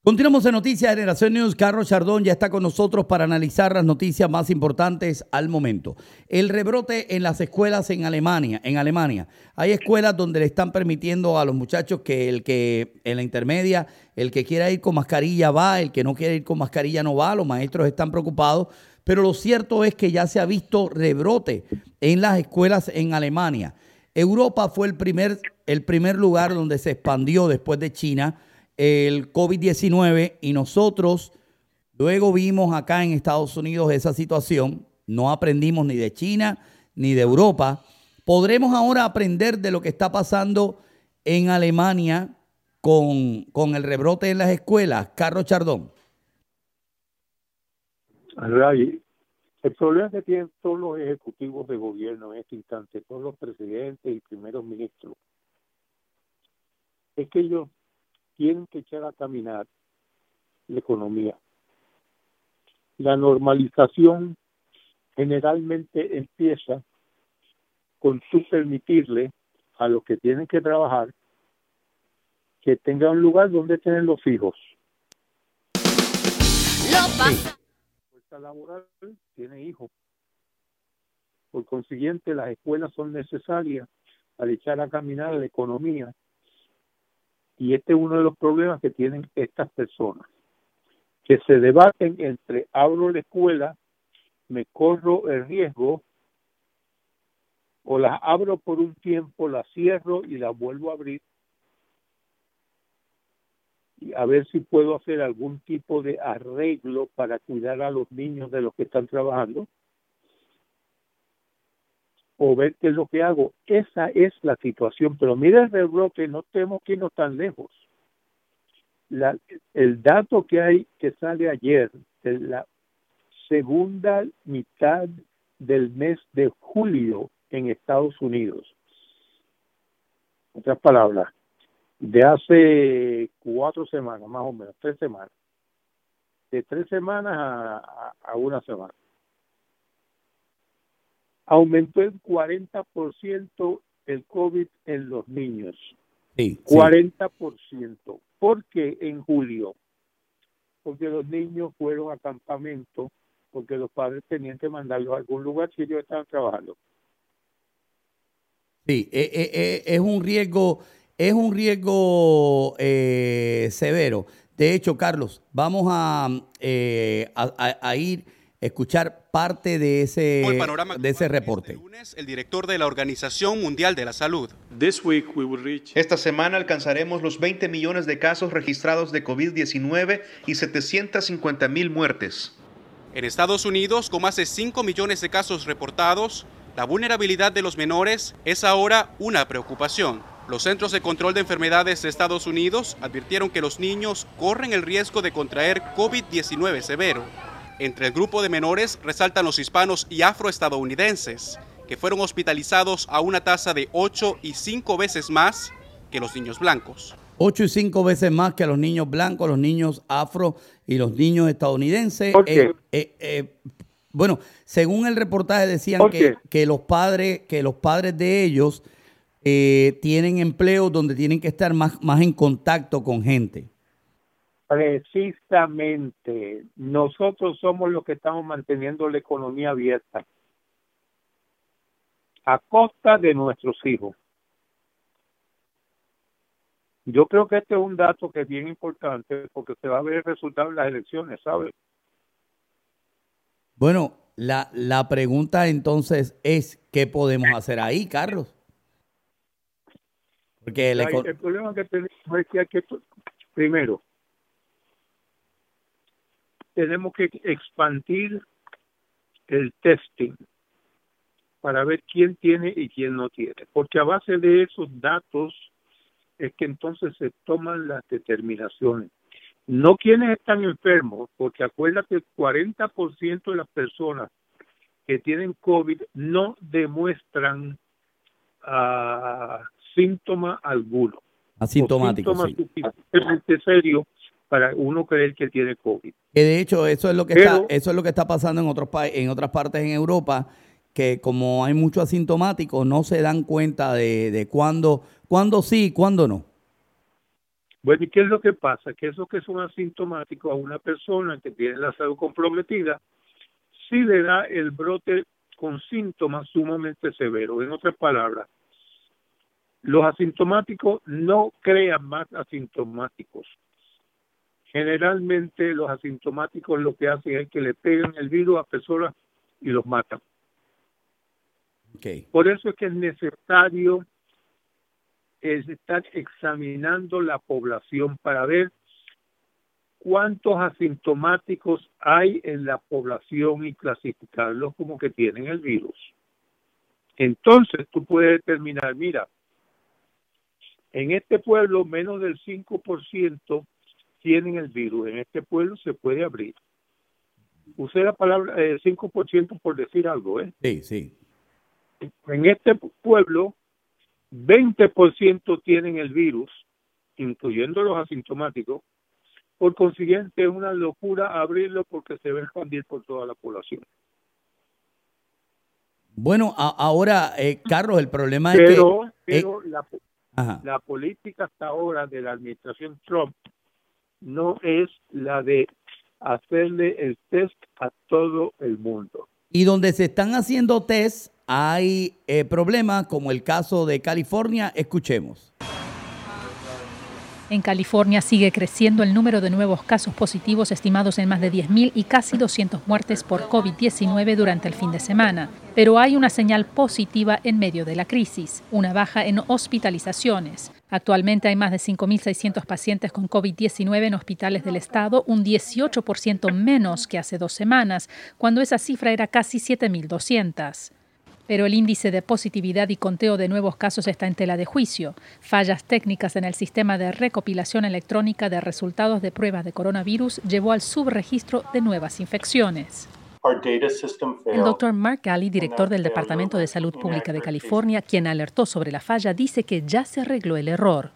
Continuamos en Noticias Generación News. Carlos Chardón ya está con nosotros para analizar las noticias más importantes al momento. El rebrote en las escuelas en Alemania. Hay escuelas donde le están permitiendo a los muchachos que en la intermedia, el que quiera ir con mascarilla va, el que no quiere ir con mascarilla no va. Los maestros están preocupados, pero lo cierto es que ya se ha visto rebrote en las escuelas en Alemania. Europa fue el primer lugar donde se expandió después de China el COVID-19 y nosotros luego vimos acá en Estados Unidos esa situación. No aprendimos ni de China ni de Europa. ¿Podremos ahora aprender de lo que está pasando en Alemania con el rebrote en las escuelas? Carlos Chardón. Ray, el problema que tienen todos los ejecutivos de gobierno en este instante, todos los presidentes y primeros ministros, es que ellos tienen que echar a caminar la economía. La normalización generalmente empieza con tú permitirle a los que tienen que trabajar que tengan un lugar donde tener los hijos. La fuerza laboral tiene hijos. Por consiguiente, las escuelas son necesarias para echar a caminar la economía. Y este es uno de los problemas que tienen estas personas, que se debaten entre abro la escuela, me corro el riesgo, o las abro por un tiempo, las cierro y las vuelvo a abrir, y a ver si puedo hacer algún tipo de arreglo para cuidar a los niños de los que están trabajando, o ver qué es lo que hago. Esa es la situación. Pero mira el rebrote, no tenemos que irnos tan lejos. El dato que sale ayer, de la segunda mitad del mes de julio en Estados Unidos. En otras palabras, de hace 4 semanas, más o menos, 3 semanas. De 3 semanas a una semana. Aumentó el 40% el COVID en los niños. Sí, 40%. ¿Por qué en julio? Porque los niños fueron a campamento, porque los padres tenían que mandarlos a algún lugar si ellos estaban trabajando. Sí, es un riesgo severo. De hecho, Carlos, vamos a ir a escuchar parte de ese reporte. Este lunes, el director de la Organización Mundial de la Salud. Esta semana alcanzaremos los 20 millones de casos registrados de COVID-19 y 750,000 muertes. En Estados Unidos, con más de 5 millones de casos reportados, la vulnerabilidad de los menores es ahora una preocupación. Los Centros de Control de Enfermedades de Estados Unidos advirtieron que los niños corren el riesgo de contraer COVID-19 severo. Entre el grupo de menores resaltan los hispanos y afroestadounidenses, que fueron hospitalizados a una tasa de 8 y 5 veces más que los niños blancos. 8 y 5 veces más que los niños blancos, los niños afro y los niños estadounidenses. Bueno, según el reportaje decían que los padres de ellos tienen empleos donde tienen que estar más en contacto con gente. Precisamente, nosotros somos los que estamos manteniendo la economía abierta a costa de nuestros hijos. Yo creo que este es un dato que es bien importante porque se va a ver el resultado de las elecciones, ¿sabes? Bueno, la pregunta entonces es, ¿qué podemos hacer ahí, Carlos? Porque el problema que tenemos es que hay que, primero, tenemos que expandir el testing para ver quién tiene y quién no tiene. Porque a base de esos datos es que entonces se toman las determinaciones. No quienes están enfermos, porque acuérdate, el 40% de las personas que tienen COVID no demuestran síntoma alguno. Asintomático, sí. Suficientemente serio para uno creer que tiene COVID. Que de hecho eso es lo que está pasando en otras partes en Europa, que como hay muchos asintomáticos no se dan cuenta de cuándo sí y cuándo no. Bueno, ¿y qué es lo que pasa? Que esos que son asintomáticos a una persona que tiene la salud comprometida, sí le da el brote con síntomas sumamente severos. En otras palabras, los asintomáticos no crean más asintomáticos. Generalmente los asintomáticos lo que hacen es que le pegan el virus a personas y los matan. Okay. Por eso es que es necesario estar examinando la población para ver cuántos asintomáticos hay en la población y clasificarlos como que tienen el virus. Entonces tú puedes determinar, mira, en este pueblo menos del 5% tienen el virus, en este pueblo se puede abrir. Usé la palabra 5% por decir algo, ¿eh? Sí, sí. En este pueblo 20% tienen el virus, incluyendo los asintomáticos. Por consiguiente, es una locura abrirlo porque se va a expandir por toda la población. Bueno, ahora, Carlos, el problema es Pero la política hasta ahora de la administración Trump no es la de hacerle el test a todo el mundo. Y donde se están haciendo test hay problemas, como el caso de California. Escuchemos. En California sigue creciendo el número de nuevos casos positivos, estimados en más de 10.000 y casi 200 muertes por COVID-19 durante el fin de semana. Pero hay una señal positiva en medio de la crisis, una baja en hospitalizaciones. Actualmente hay más de 5.600 pacientes con COVID-19 en hospitales del estado, un 18% menos que hace 2 semanas, cuando esa cifra era casi 7.200. Pero el índice de positividad y conteo de nuevos casos está en tela de juicio. Fallas técnicas en el sistema de recopilación electrónica de resultados de pruebas de coronavirus llevó al subregistro de nuevas infecciones. El doctor Mark Ghaly, director del Departamento de Salud Pública de California, quien alertó sobre la falla, dice que ya se arregló el error.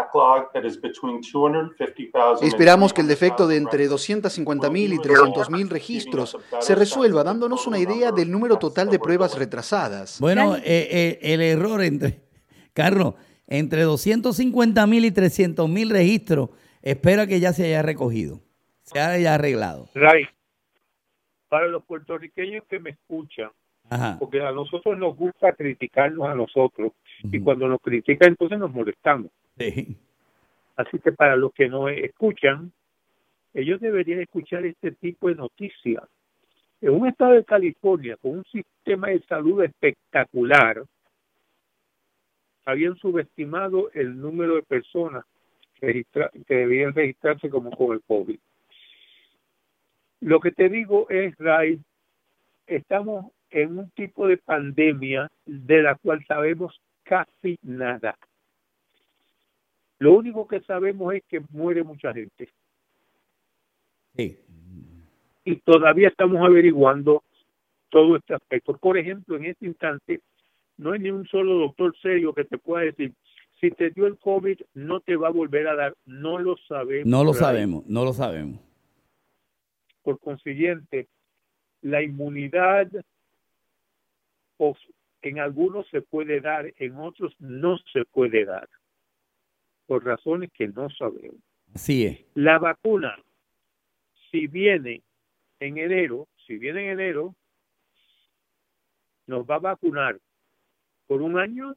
Esperamos que el defecto de entre 250.000 y 300.000 registros se resuelva, dándonos una idea del número total de pruebas retrasadas. Bueno, el error Carlos, entre 250.000 y 300.000 registros, espera que ya se haya recogido, se haya arreglado. Right. Para los puertorriqueños que me escuchan, Ajá. porque a nosotros nos gusta criticarnos a nosotros, y cuando nos critican entonces nos molestamos. Sí. Así que para los que no escuchan, ellos deberían escuchar este tipo de noticias. En un estado de California con un sistema de salud espectacular, habían subestimado el número de personas que debían registrarse como con el COVID. Lo que te digo es, Ray, estamos en un tipo de pandemia de la cual sabemos casi nada. Lo único que sabemos es que muere mucha gente. Sí. Y todavía estamos averiguando todo este aspecto. Por ejemplo, en este instante, no hay ni un solo doctor serio que te pueda decir, si te dio el COVID, no te va a volver a dar. No lo sabemos. No lo sabemos. Por consiguiente, la inmunidad en algunos se puede dar, en otros no se puede dar, por razones que no sabemos. Así es. La vacuna, si viene en enero, nos va a vacunar por 1 año.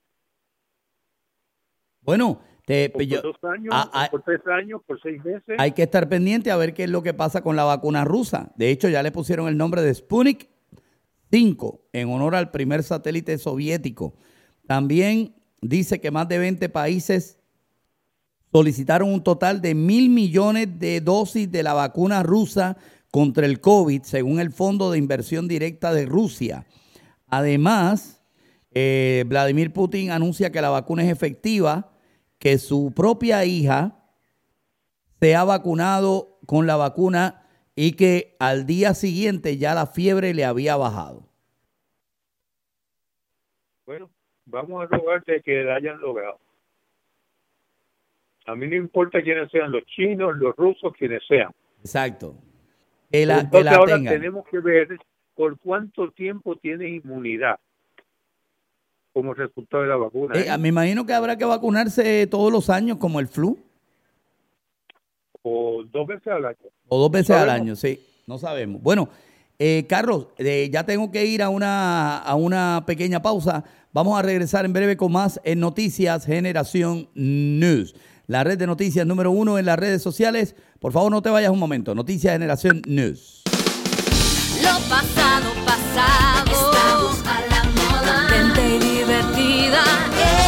Bueno, por 2 años, por 3 años, por 6 meses. Hay que estar pendiente a ver qué es lo que pasa con la vacuna rusa. De hecho, ya le pusieron el nombre de Sputnik 5 en honor al primer satélite soviético. También dice que más de 20 países solicitaron un total de 1.000 millones de dosis de la vacuna rusa contra el COVID, según el Fondo de Inversión Directa de Rusia. Además, Vladimir Putin anuncia que la vacuna es efectiva, que su propia hija se ha vacunado con la vacuna y que al día siguiente ya la fiebre le había bajado. Bueno, vamos a rogar de que la hayan logrado. A mí no importa quiénes sean, los chinos, los rusos, quienes sean. Exacto. Entonces ahora tenemos que ver por cuánto tiempo tiene inmunidad como resultado de la vacuna. Me imagino que habrá que vacunarse todos los años como el flu. o 2 veces al año. O 2 veces al año, sí. No sabemos. Bueno, Carlos, ya tengo que ir a una pequeña pausa. Vamos a regresar en breve con más en Noticias Generación News. La red de noticias número 1 en las redes sociales. Por favor, no te vayas un momento. Noticias Generación News. Lo pasado, pasado. Estamos a la moda. Contenta y divertida.